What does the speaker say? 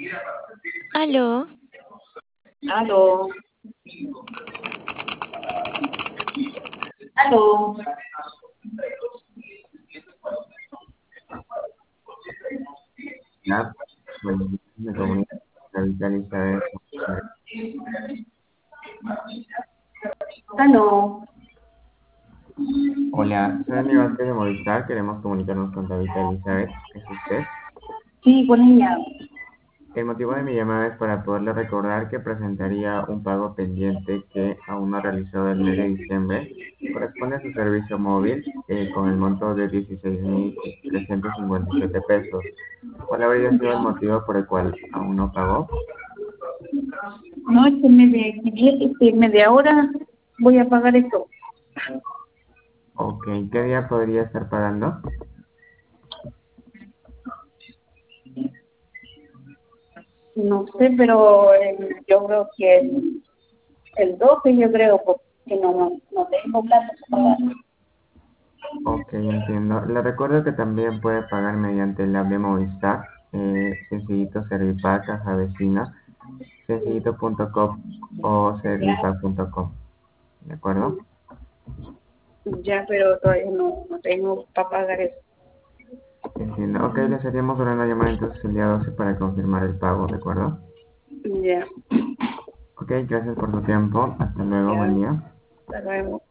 Aló, Aló, aló. Hola, buenos días, me comunico con la Elizabeth. Aló. Hola, soy amigo Vázquez de Movistar, queremos comunicarnos con David Elizabeth, ¿es usted? Sí, con ella. El motivo de mi llamada es para poderle recordar que presentaría un pago pendiente que aún no ha realizado el mes de diciembre. Corresponde a su servicio móvil con el monto de 16.357 pesos. ¿Cuál habría sido el motivo por el cual aún no pagó? No, media hora voy a pagar esto. Ok, ¿qué día podría estar pagando? No sé, pero yo creo que el 12 yo creo, porque no tengo plata para pagar. Ok, entiendo. Le recuerdo que también puede pagar mediante el app de Movistar, Sencillito Servipack, Caja Vecina, sencillito.com o servipack.com. ¿De acuerdo? Ya, pero todavía no tengo para pagar eso. Entiendo. Ok, le estaríamos dando una llamada entonces el día 12 para confirmar el pago, ¿de acuerdo? Ya, Ok, gracias por su tiempo. Hasta luego, ya, buen día. hasta luego.